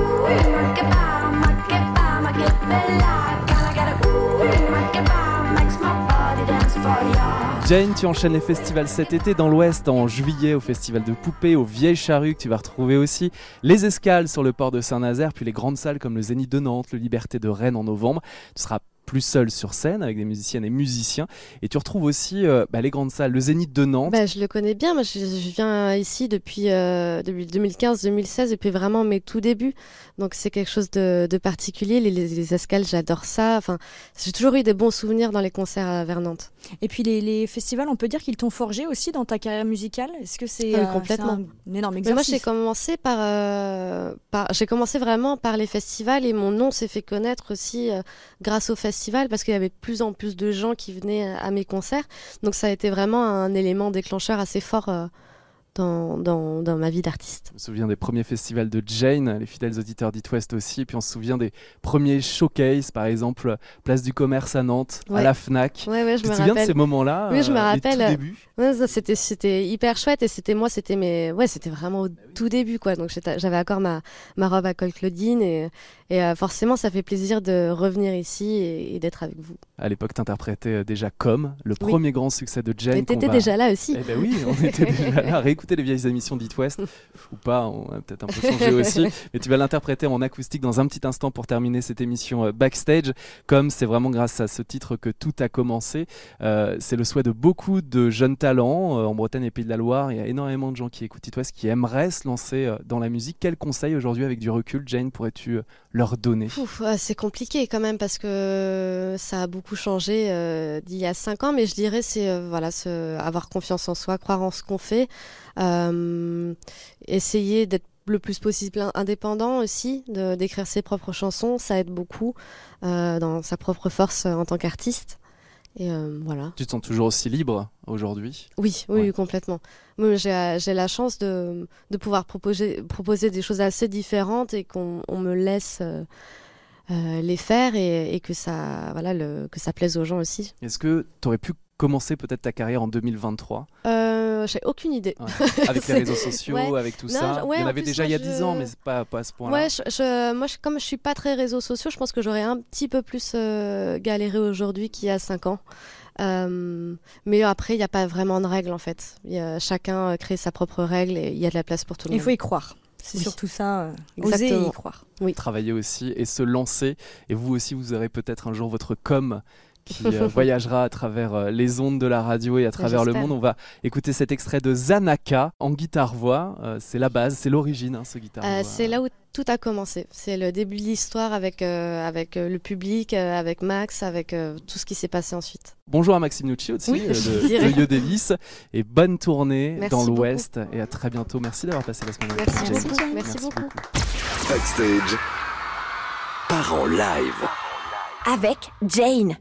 Jane, tu enchaînes les festivals cet été dans l'Ouest, en juillet au festival de Poupées, aux Vieilles Charrues que tu vas retrouver aussi, les escales sur le port de Saint-Nazaire, puis les grandes salles comme le Zénith de Nantes, le Liberté de Rennes en novembre. Tu seras plus seul sur scène avec des musiciennes et musiciens, et tu retrouves aussi euh, bah, les grandes salles, le Zénith de Nantes. Bah, je le connais bien, moi je, je viens ici depuis, euh, depuis deux mille quinze deux mille seize, depuis vraiment mes tout débuts, donc c'est quelque chose de, de particulier. Les, les, les escales, j'adore ça, enfin, j'ai toujours eu des bons souvenirs dans les concerts à vers Nantes. Et puis les, les festivals, on peut dire qu'ils t'ont forgé aussi dans ta carrière musicale. Est-ce que c'est, Ah oui, euh, complètement. c'est un énorme Mais moi exercice? j'ai commencé par, euh, par j'ai commencé vraiment par les festivals, et mon nom s'est fait connaître aussi euh, grâce aux festivals, parce qu'il y avait de plus en plus de gens qui venaient à mes concerts, donc ça a été vraiment un élément déclencheur assez fort euh, dans, dans, dans ma vie d'artiste. Je me souviens des premiers festivals de Jane, les fidèles auditeurs d'It West aussi, et puis on se souvient des premiers showcases, par exemple Place du Commerce à Nantes, Ouais. à la Fnac. Ouais, ouais, je tu te me souviens rappelle. de ces moments-là? Oui, je me euh, les tout rappelle. débuts Ouais, ça, c'était, c'était hyper chouette, et c'était moi, c'était mes, ouais, c'était vraiment au tout début, quoi. Donc j'étais- j'avais encore ma, ma robe à col Claudine, et, et euh, forcément, ça fait plaisir de revenir ici et, et d'être avec vous. À l'époque, tu interprétais déjà Comme, le Oui. premier grand succès de Jane. Et qu'on t'étais va- déjà là aussi. Eh ben oui, on était déjà là. Réécouter les vieilles émissions d'It West, ou pas, on a peut-être un peu changé aussi. Mais tu vas l'interpréter en acoustique dans un petit instant pour terminer cette émission euh, backstage. Comme c'est vraiment grâce à ce titre que tout a commencé. Euh, c'est le souhait de beaucoup de jeunes talents euh, en Bretagne et Pays de la Loire. Il y a énormément de gens qui écoutent It West, qui aimeraient se lancer euh, dans la musique. Quels conseils aujourd'hui, avec du recul, Jane, pourrais-tu euh, leur donner? Ouf, ouais, c'est compliqué quand même, parce que ça a beaucoup changé euh, d'il y a cinq ans, mais je dirais c'est euh, voilà, se, avoir confiance en soi, croire en ce qu'on fait, euh, essayer d'être le plus possible in- indépendant aussi, de, d'écrire ses propres chansons, ça aide beaucoup euh, dans sa propre force euh, en tant qu'artiste. Et euh, voilà. Tu te sens toujours aussi libre aujourd'hui? Oui, oui, Ouais. oui, complètement. Moi, j'ai, j'ai la chance de, de pouvoir proposer, proposer des choses assez différentes, et qu'on on me laisse euh, euh, les faire, et, et que, ça, voilà, le, que ça plaise aux gens aussi. Est-ce que tu aurais pu commencer peut-être ta carrière en deux mille vingt-trois Euh, j'ai aucune idée. Ouais. Avec C'est- les réseaux sociaux, ouais. avec tout Non, ça? je- ouais, Il y en en avait plus, déjà moi, il y a je- dix ans, mais c'est pas, pas à ce point-là. Ouais, je, je- moi, je, comme je suis pas très réseaux sociaux, je pense que j'aurais un petit peu plus euh, galéré aujourd'hui qu'il y a cinq ans. Euh, mais après, il n'y a pas vraiment de règles en fait. Il y a, chacun euh, crée sa propre règle, et il y a de la place pour tout le Il monde. faut y croire. C'est Oui. surtout ça, euh, oser Exactement. y croire. Travailler aussi et se lancer. Et vous aussi, vous aurez peut-être un jour votre com qui euh, voyagera à travers euh, les ondes de la radio et à travers le j'espère. monde. On va écouter cet extrait de Zanaka en guitare-voix. Euh, c'est la base, c'est l'origine, hein, ce guitare-voix. Euh, c'est là où tout a commencé. C'est le début de l'histoire avec, euh, avec euh, le public, euh, avec Max, avec euh, tout ce qui s'est passé ensuite. Bonjour à Maxime Nucci aussi, Oui, euh, je de, dirais. de Yo Davis. Et bonne tournée Merci dans beaucoup. l'Ouest. Et à très bientôt. Merci d'avoir passé la semaine avec Merci nous, Jane. beaucoup. Merci beaucoup. Backstage. Part en live. Avec Jane.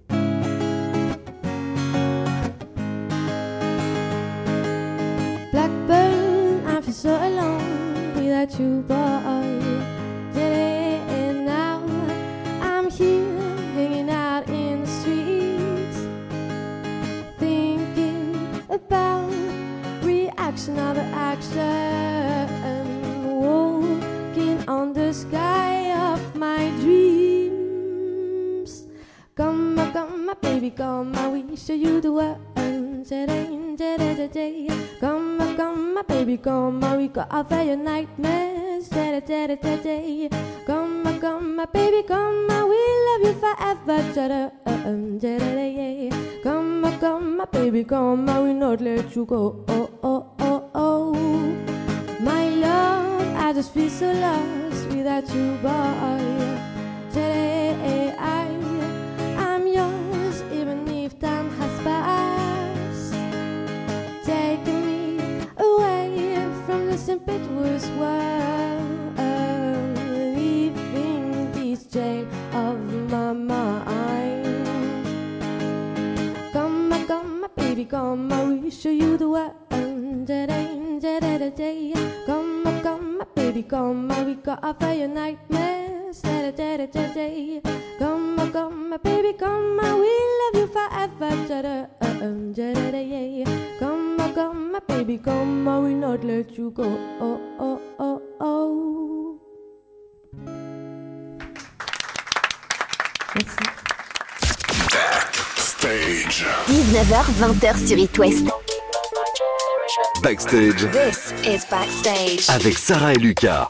Blackbird, I feel so alone without you, boy. Yeah, and now I'm here hanging out in the streets, thinking about reaction of the action, walking on the sky of my dreams. Come, my, come, my baby, come, I will show you the world. Come, my, come, my baby, come, my we go out for your nightmares. Come, my, come, my baby, come, I will love you forever. Come, my, come, my baby, come, I will not let you go. Oh, oh, oh, oh. My love, I just feel so lost without you, boy. I, I'm yours, even if time has passed, taking me away from this impetuous world, leaving this jail of my mind. Come, my, come, my baby, come, I will show you the world. Come, my, come, my baby, come, I will go out for your nightmares. Come, my, come, my baby, come, I will love you forever. Come, my, come, my baby, come, I will not let you go. Oh, oh, oh, oh. Merci. Backstage. dix-neuf heures vingt heures sur It West. Backstage This is Backstage. avec Sarah et Lucas.